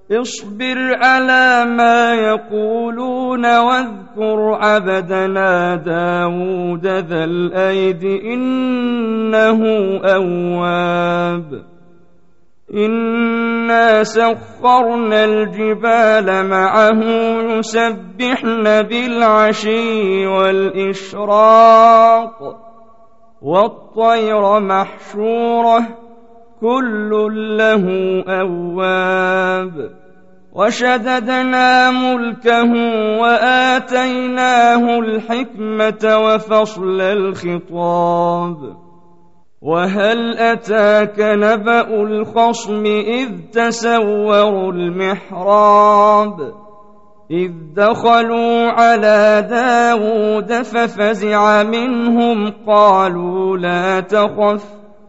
اصبر على ما يقولون واذكر عبدنا داود ذا الأيد إنه أواب إنا سخرنا الجبال معه يسبحن بالعشي والإشراق والطير محشورة كل له أواب وشددنا ملكه وآتيناه الحكمة وفصل الخطاب وهل أتاك نبأ الخصم إذ تسوروا المحراب إذ دخلوا على داود ففزع منهم قالوا لا تخف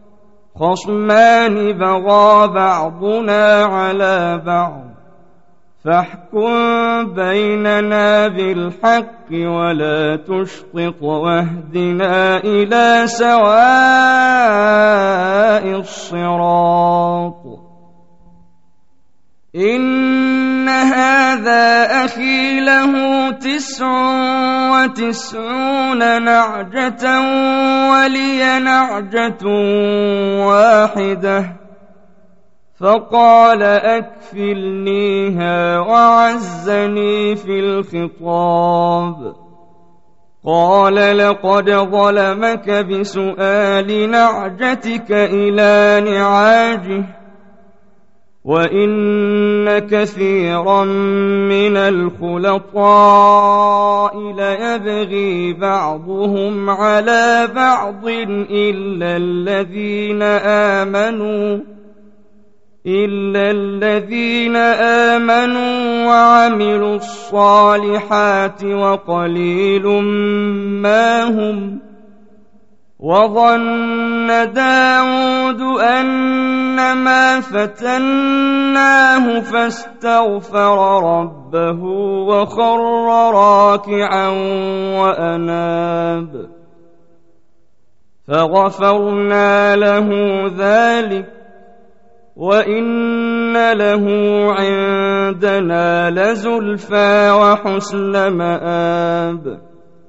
خصمان بغى بعضنا على بعض فاحكم بيننا بالحق ولا تشطط واهدنا إلى سواء الصراط إن هذا أخي له 99 نعجة ولي نعجة واحدة فقال أكفلنيها وعزني في الخطاب قال لقد ظلمك بسؤال نعجتك إلى نعاجه وإن كثيرا من الخلطاء ليبغي بعضهم على بعض إلا الذين آمنوا وعملوا الصالحات وقليل ما هم وظن داود أنما فتناه فاستغفر ربه وخر راكعا وأناب فغفرنا له ذلك وإن له عندنا لزلفى وحسن مآب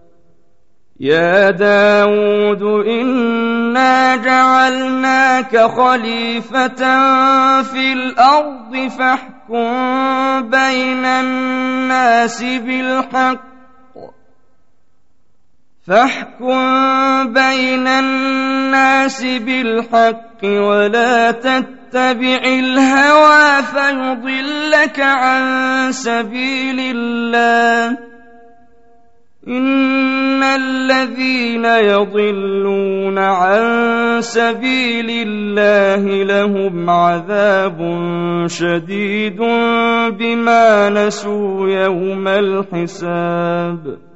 يا داود إنا جعلناك خليفة في الأرض فاحكم بين الناس بالحق ولا تتبع الهوى فيضلك عن سبيل الله إن الذين يضلون عن سبيل الله لهم عذاب شديد بما نسوا يوم الحساب